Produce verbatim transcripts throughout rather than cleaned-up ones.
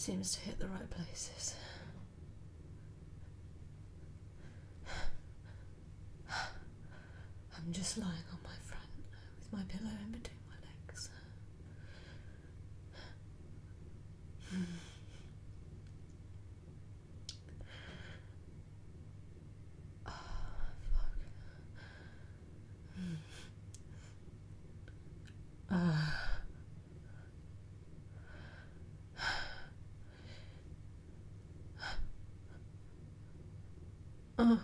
seems to hit the right places. I'm just lying on my front with my pillow in between my legs. Oh, fuck. Uh, uh.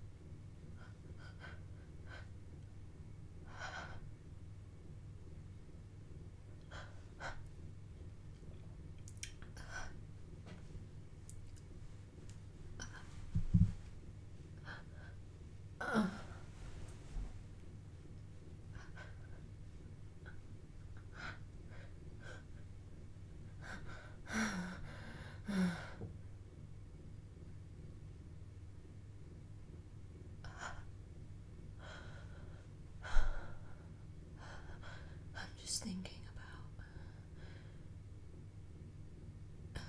I'm just thinking about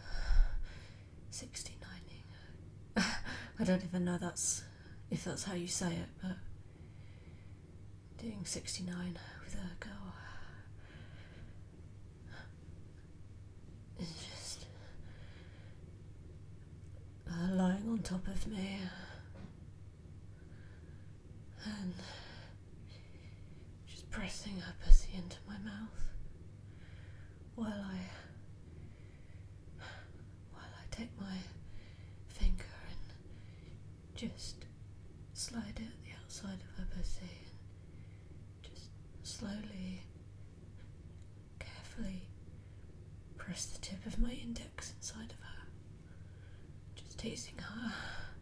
sixty-nining. I don't even know that's if that's how you say it, but doing sixty-nine with a girl is just uh, lying on top of me and just pressing her pussy into my mouth while I while I take my finger and just slide it at the outside of her pussy and just slowly, carefully press the tip of my index inside of her, just teasing her.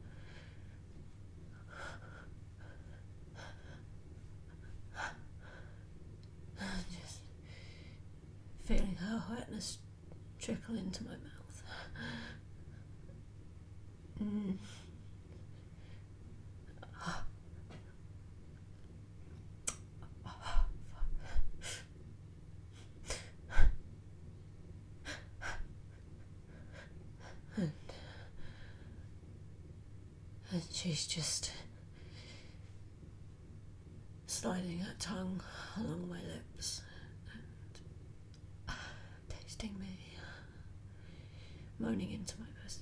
And just feeling her wetness trickle into my mouth. Mm. And, and she's just sliding her tongue along my lips and tasting me, moaning into my pussy.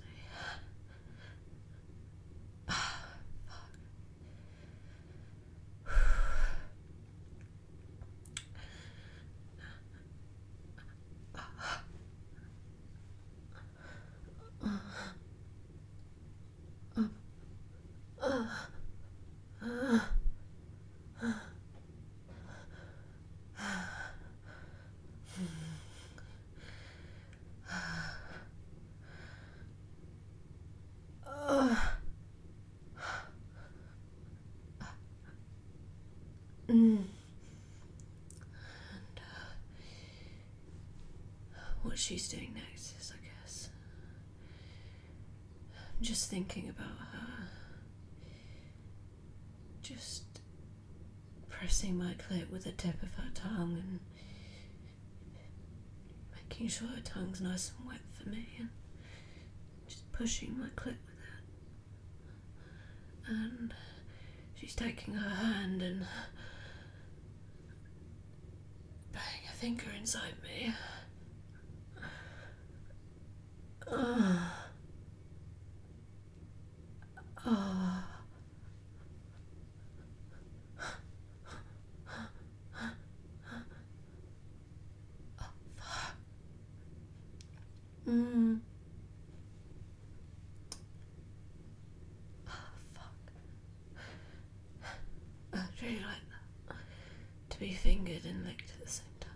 Mm. And uh, what she's doing next is, I guess, I'm just thinking about her, just pressing my clit with the tip of her tongue and making sure her tongue's nice and wet for me, and just pushing my clit with it. And she's taking her hand and putting a finger inside me. Uh, uh, mm. Oh, fuck. I'd really like that. To be fingered and licked at the same time.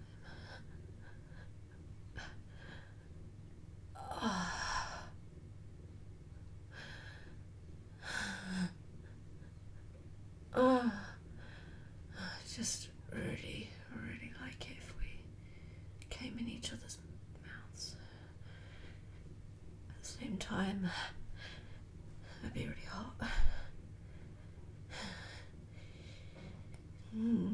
Oh, I just really, really like it if we came in each other's mouths at the same time. That'd be really hot. Mm.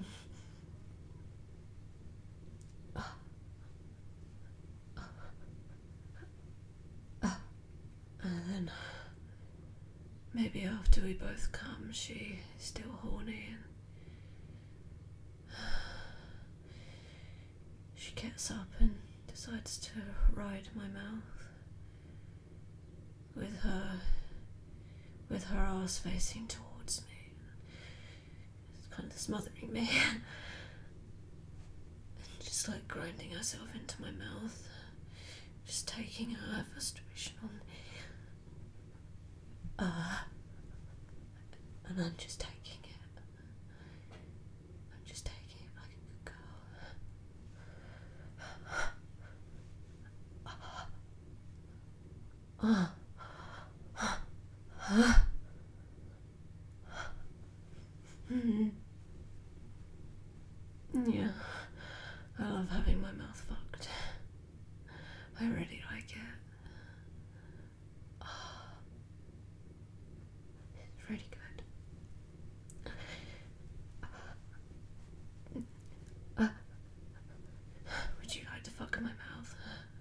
maybe after we both come, she is still horny and she gets up and decides to ride my mouth with her with her ass facing towards me. It's kind of smothering me. And just like grinding herself into my mouth. Just taking her frustration on me. Uh, and I'm just taking it. I'm just taking it like a good girl. Uh, uh, mm, yeah, I love having my mouth fucked. I really like it. Oh, it's really good. Uh, would you like to fuck in my mouth?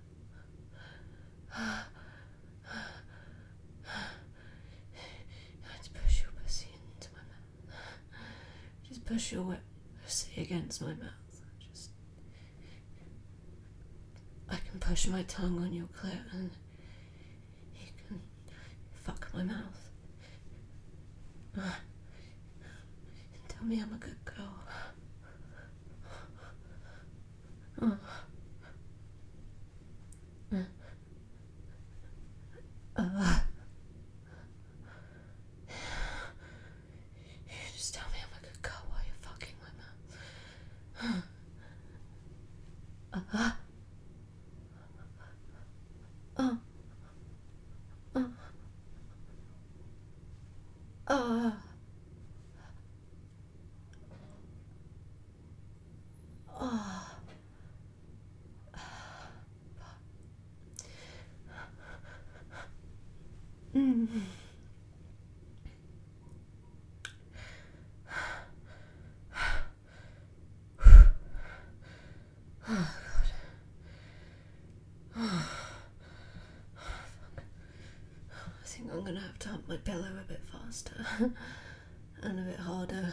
Let's push your pussy into my mouth. Just push your wet pussy against my mouth. Just, I can push my tongue on your clit and you can fuck my mouth. Uh, tell me I'm a good girl. Uh, uh, just tell me I'm a good girl while you're fucking my mouth. Uh, uh, uh, uh, uh. Mm. Oh God. Oh. I think I'm gonna have to hump my pillow a bit faster and a bit harder.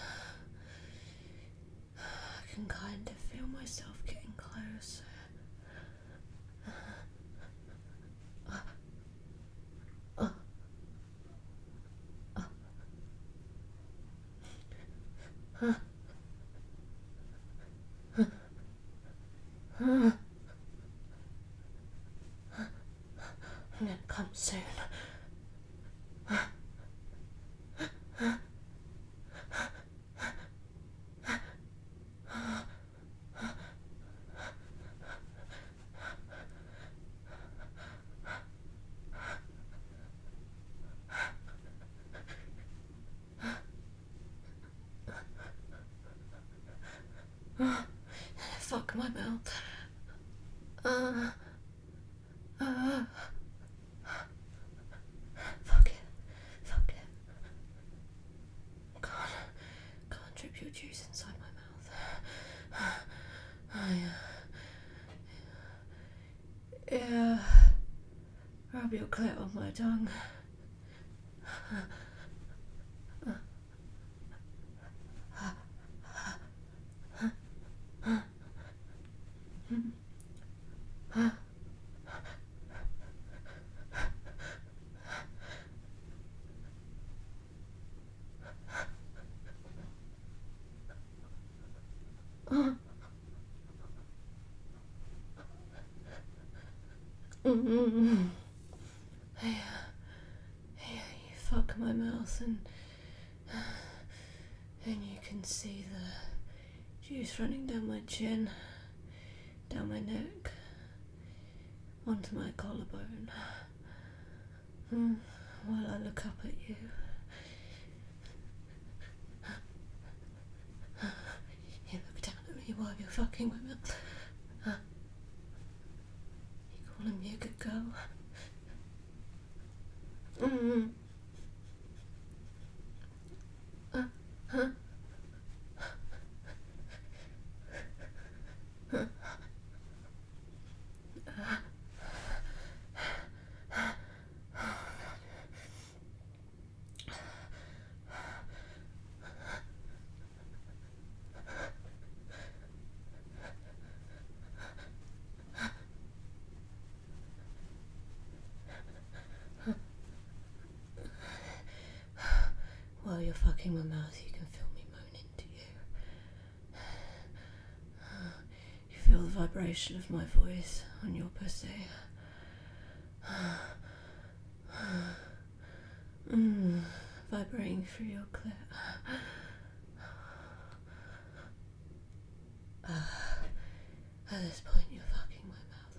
I can kind of feel myself getting close. Uh, uh, uh, uh, uh. I'm gonna come soon. Fuck my mouth. Uh, uh, fuck it. Fuck it. God, can't drip your juice inside my mouth. I, uh, yeah. Rub your clit on my tongue. Mm-hmm. Yeah, yeah, you fuck my mouth and and you can see the juice running down my chin, down my neck, onto my collarbone. Mm, while I look up at you. You look down at me while you're fucking my mouth. Huh? You calling me a good girl? Mm-hmm. Uh, huh? Huh? vibration of my voice on your pussy. Mm, vibrating through your clit. Uh, at this point, you're fucking my mouth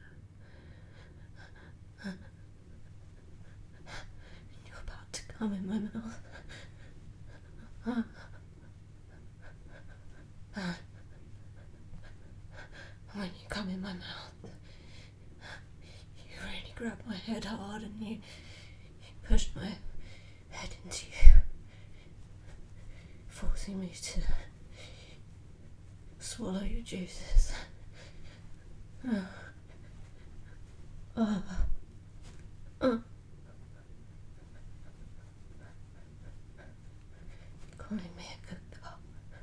hard. You're about to come in my mouth. And when you come in my mouth, you really grab my head hard and you, you push my head into you, forcing me to swallow your juices. Uh, uh, uh. Calling me a good girl.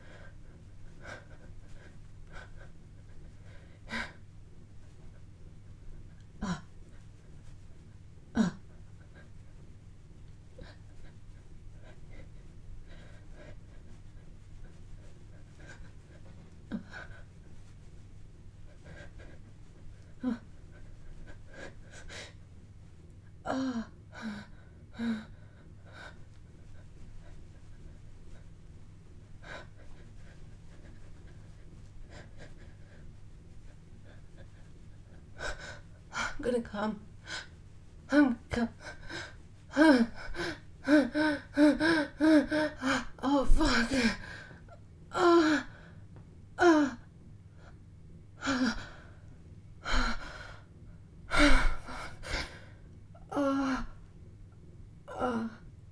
Uh, uh. Uh, I'm gonna come. I'm gonna come. Oh fuck. Oh. Oh. Oh. Oh.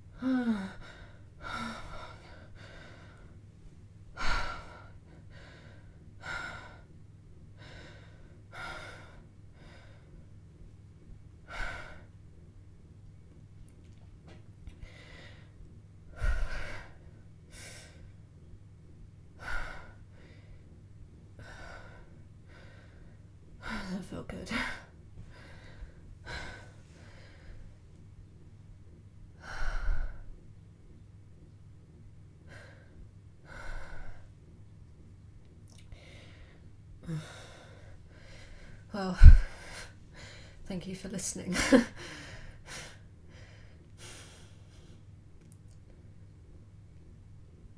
That felt good. Well, thank you for listening.